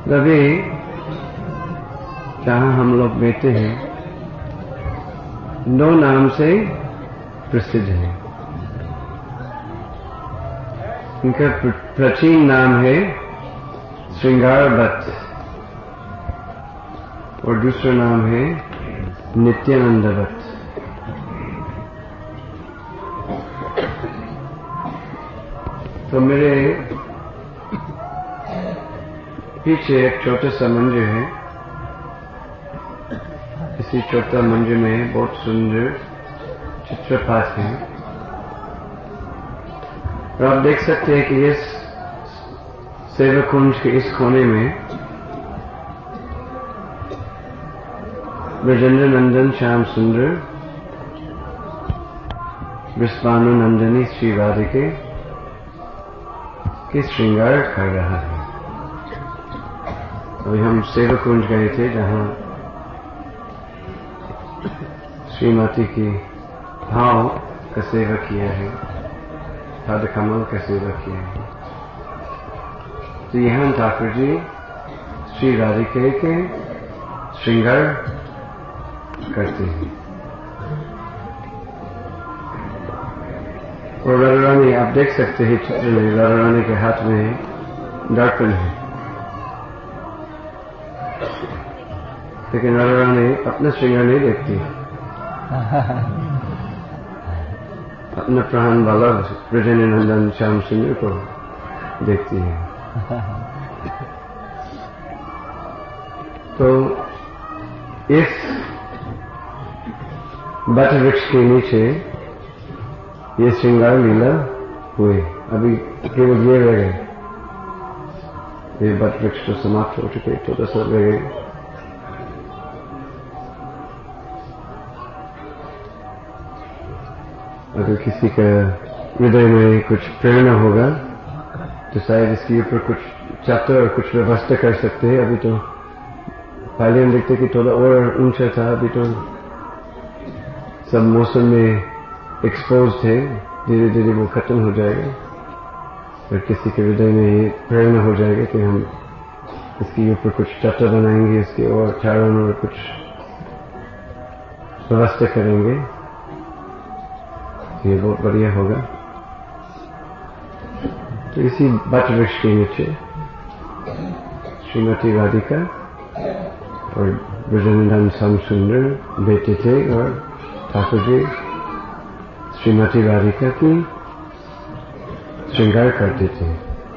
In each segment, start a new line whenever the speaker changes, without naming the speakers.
रवि जहाँ हम लोग बैठे हैं 2 नाम से प्रसिद्ध है। इनका प्राचीन नाम है श्रृंगार भट्ट और दूसरा नाम है नित्यानंद भट्ट। तो मेरे पीछे एक छोटा सा मंदिर है। इसी छोटा मंदिर में बहुत सुंदर चित्रपाट है और आप देख सकते हैं कि इस सेवा कुंज के इस कोने में ब्रजेंद्र नंदन श्याम सुंदर विश्वानु नंदनी श्री राधिके की श्रृंगार कर रहा है। अभी हम सेवा कुंज गए थे जहां श्रीमती की भाव का सेवा किया है, पद कमल का सेवा किया है। तो यहाँ ठाकुर जी श्री राधिका के श्रृंगार करते हैं। और राधा रानी आप देख सकते हैं चित्र में, राधा रानी के हाथ में दर्पण है, लेकिन राधा रानी अपना श्रृंगार नहीं देखती, अपना प्राण वाला ब्रजेंद्र नंदन श्याम सुंदर को देखती है। तो इस बट वृक्ष के नीचे ये श्रृंगार लीला हुए। अभी केवल ये रह गए, ये बट वृक्ष तो समाप्त हो चुके, थोड़ा सा रह गए। अगर किसी का हृदय में कुछ प्रेरणा होगा तो शायद इसके ऊपर कुछ चैप्टर और कुछ व्यवस्था कर सकते हैं। अभी तो पहले हम देखते कि थोड़ा और ऊंचा था, अभी तो सब मौसम में एक्सपोज थे, धीरे धीरे वो खत्म हो जाएगा। और किसी के हृदय में ये प्रेरणा हो जाएगा कि हम इसके ऊपर कुछ चैप्टर बनाएंगे, इसके और चारों और कुछ व्यवस्था करेंगे, ये बहुत बढ़िया होगा। तो इसी बट वृक्ष के नीचे श्रीमती राधिका और ब्रजेंद्र श्याम सुंदर बैठे थे और ठाकुर जी श्रीमती राधिका की श्रृंगार करते थे।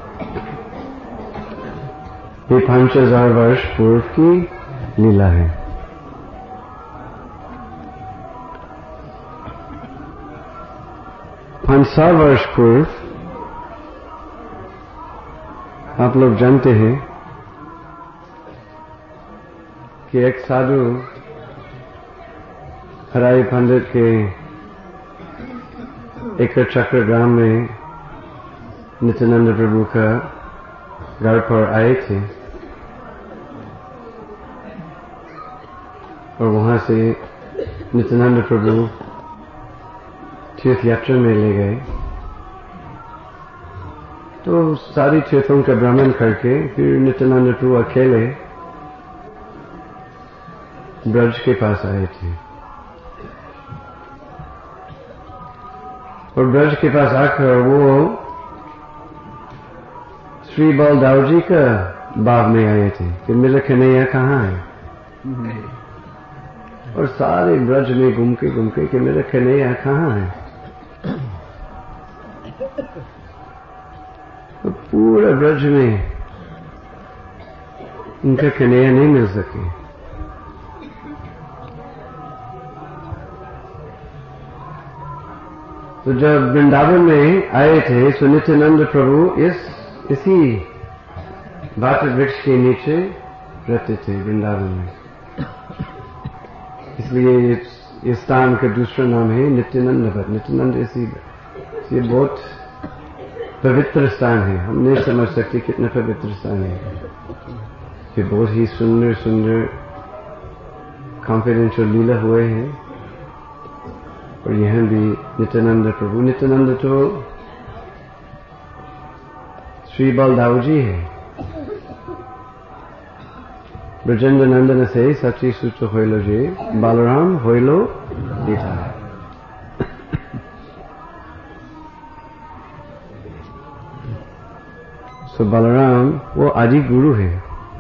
ये 5000 वर्ष पूर्व की लीला है। पांच 100 वर्ष पूर्व आप लोग जानते हैं कि एक साधु हराई पंडित के एक चक्र ग्राम में नित्यानंद प्रभु का घर पर आए थे और वहां से नित्यानंद प्रभु तीर्थ यात्रा में ले गए। तो सारी तीर्थों का भ्रमण करके फिर नित्यानंद प्रभु अकेले ब्रज के पास आए थे और ब्रज के पास आकर वो श्री बलदाव जी का भाव में आए थे कि मेरा कन्हैया कहाँ है। और सारे ब्रज में घूम के कि मेरा कन्हैया कहाँ है। तो पूरा ब्रज में उनका कन्हैया नहीं मिल सके। तो जब वृंदावन में आए थे तो नित्यानंद प्रभु इसी बात वृक्ष के नीचे रहते थे वृंदावन में। इसलिए इस स्थान का दूसरा नाम है नित्यानंद भट्ट। नित्यानंद इसी ये बहुत पवित्र स्थान है। हम नहीं समझ सकते कितना पवित्र स्थान है। ये बहुत ही सुंदर सुंदर कॉन्फिडेंशियल लीला हुए हैं और यहाँ भी नित्यानंद प्रभु। नित्यानंद तो श्री बलदाव जी है ब्रजेंद्र नंदन से सची सूच होइलो जे बालराम होइलो गीता। तो बलराम वो आदि गुरु है।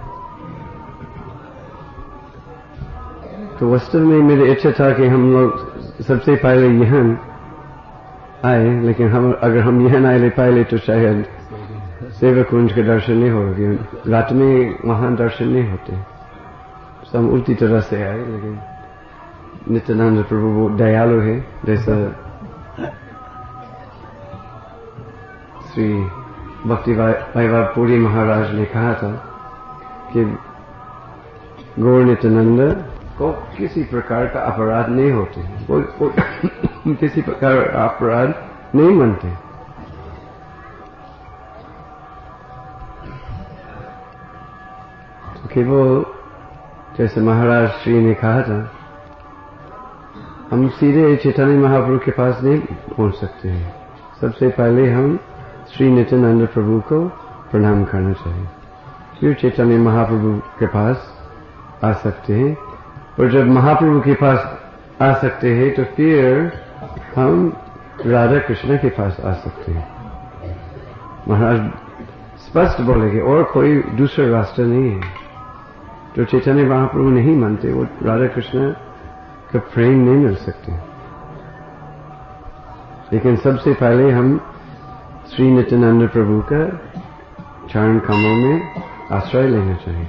तो वास्तव में मेरी इच्छा था कि हम लोग सबसे पहले यहाँ आए, लेकिन अगर हम यहाँ आए पहले तो शायद सेवा कुंज के दर्शन नहीं होगा, रात में वहां दर्शन नहीं होते। तो हम उल्टी तरह से आए, लेकिन नित्यानंद प्रभु वो दयालु है, जैसा श्री भक्ति वैभव पुरी महाराज ने कहा था कि गौर नित्यानंद को किसी प्रकार का अपराध नहीं होते, वो किसी प्रकार का अपराध नहीं मानते। तो केवल जैसे महाराज श्री ने कहा था, हम सीधे चैतन्य महाप्रभु के पास नहीं पहुंच सकते हैं। सबसे पहले हम श्री नित्यानंद प्रभु को प्रणाम करना चाहिए, फिर चैतन्य महाप्रभु के पास आ सकते हैं। और जब महाप्रभु के पास आ सकते हैं तो फिर हम राधा कृष्ण के पास आ सकते हैं। महाराज स्पष्ट बोलेंगे और कोई दूसरा रास्ता नहीं है। जो चैतन्य महाप्रभु नहीं मानते वो राधा कृष्ण का प्रेम नहीं मिल सकते। लेकिन सबसे पहले हम श्री नित्यानंद प्रभु का चरण कमलों में आश्रय लेना चाहिए।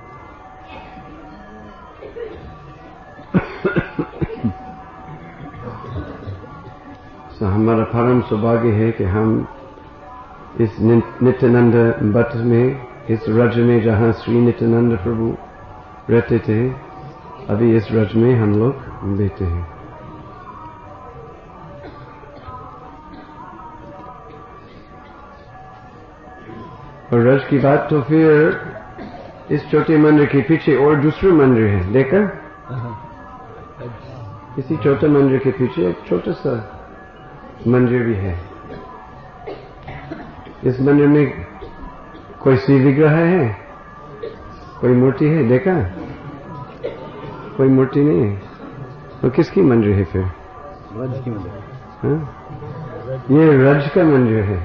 तो हमारा परम सौभाग्य है कि हम इस नित्यानंद बट में, इस रज में जहां श्री नित्यानंद प्रभु रहते थे, अभी इस रज में हम लोग बैठे हैं। और रज की बात तो फिर इस छोटे मंदिर के पीछे और दूसरा मंदिर है, देखा? इसी छोटे मंदिर के पीछे एक छोटा सा मंदिर भी है। इस मंदिर में कोई शिव विग्रह है, कोई मूर्ति है, देखा? कोई मूर्ति नहीं है। तो किसकी मंदिर है फिर?
रज की मंदिर।
हाँ? ये रज का मंदिर है।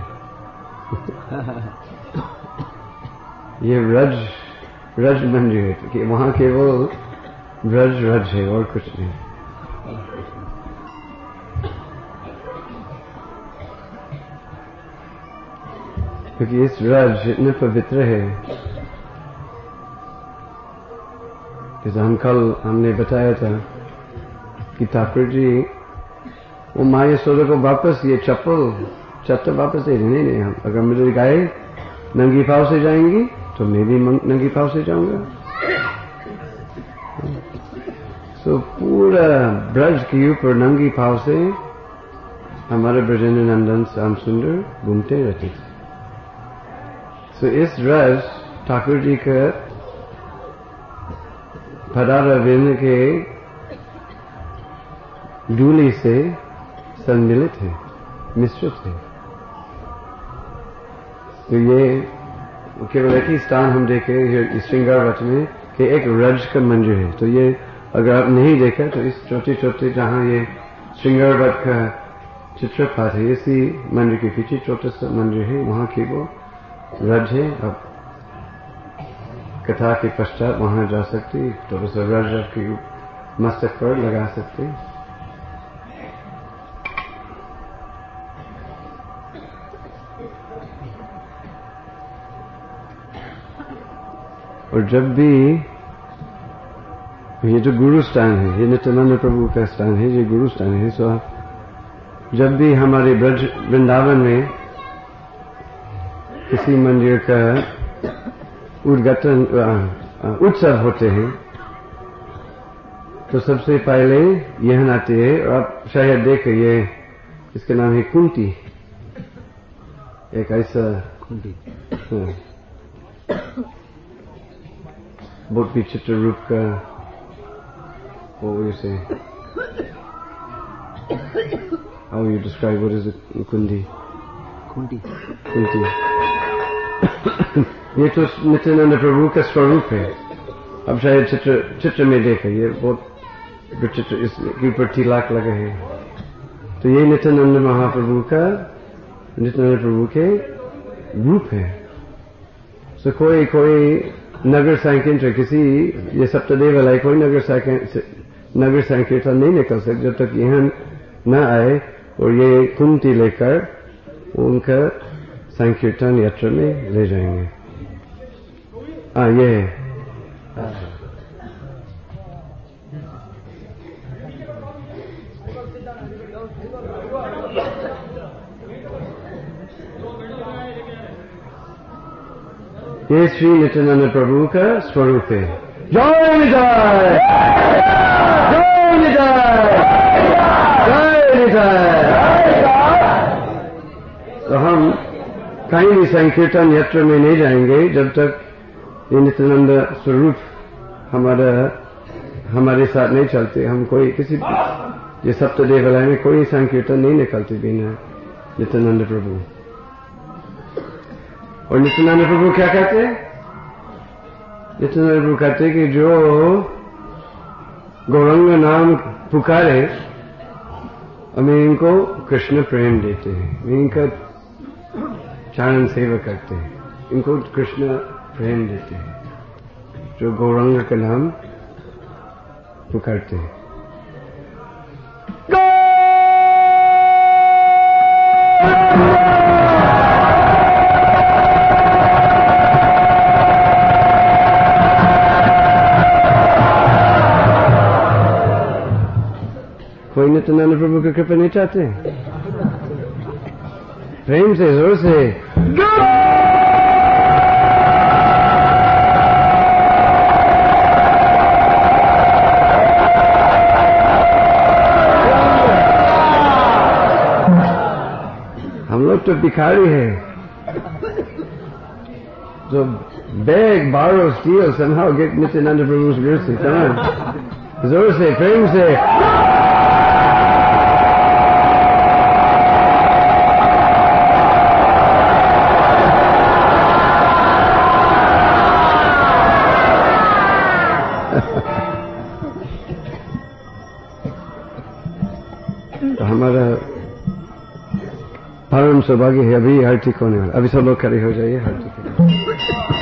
ये रज मंदिर है कि वहां केवल रज है और कुछ नहीं। क्योंकि इस रज इतने पवित्र है, जैसे हमने बताया था कि ठाकुर जी वो माँ यशोदा को वापस ये चप्पल वापस दे देने नहीं। हम अगर मेरी गाय नंगी पाँव से जाएंगी तो मैं भी नंगी पाँव से जाऊंगा। तो पूरा ब्रज के ऊपर नंगी पाँव से हमारे ब्रजेंद्र नंदन श्याम सुंदर घूमते रहते थे। तो इस रज ठाकुर जी का पदारा विन के डूली से सम्मिलित है, मिश्रित है। तो ये केवल एक ही स्थान हम देखे श्रृंगारवत में कि एक रज का मंदिर है। तो ये अगर आप नहीं देखा तो इस छोटे छोटे जहां ये श्रृंगारवत का चित्रपात है, इसी मंदिर के पीछे छोटा सा मंदिर है, वहां की वो रज है। अब कथा के पश्चात वहां जा सकते तो बस रज आपके मस्तक पर लगा सकते। और जब भी ये जो गुरु स्थान है, ये नित्यानंद प्रभु का स्थान है, ये गुरु स्थान है। सो जब भी हमारे ब्रज वृंदावन में किसी मंदिर का उद्घाटन उत्सव होते हैं तो सबसे पहले यह आते हैं। और आप शायद देखें, ये इसका नाम है कुंती, एक ऐसा
कुंती
बहुत विचित्र रूप का वो जैसे how you describe what is it? Kunti ये तो नित्यानंद प्रभु का स्वरूप है। अब शायद चित्र में देखे ये बहुत चित्र इसके ऊपर तिलक लगे हैं। तो ये नित्यानंद महाप्रभु का, नित्यानंद प्रभु के रूप है। तो कोई नगर संकीर्तन किसी ये सप्तदेव वाला कोई नगर संकीर्तन नहीं निकल सकता जब तक यहाँ न आए और ये कुंती लेकर उनका संकीर्तन यात्रा में ले जाएंगे। ये ये श्री नित्यानंद प्रभु का स्वरूप है। जय निताय, जय निताय, जय निताय। तो हम कहीं भी संकीर्तन यात्रा में नहीं जाएंगे जब तक ये नित्यानंद स्वरूप हमारे साथ नहीं चलते। हम कोई किसी ये सप्तदेवालय में कोई संकीर्तन नहीं निकलते बिना नित्यानंद प्रभु। और नित्यानंद प्रभु क्या कहते हैं? नित्यानंद प्रभु कहते हैं कि जो गौरंग नाम पुकारे हमें इनको कृष्ण प्रेम देते हैं, इनका चरण सेवा करते हैं, इनको कृष्ण प्रेम देते हैं जो गौरंग का नाम पुकारते हैं। कोई नित्यानंद प्रभु की कृपा नहीं चाहते? प्रेम से, जोर से हम लोग तो भिखारी हैं जो beg, borrow, steal, somehow get Nityananda Prabhu's mercy. Come on. जोर से, प्रेम से। तो हमारा परम सौभाग्य है। अभी आरती होने वाला, अभी सब लोग खड़े हो जाइए, आरती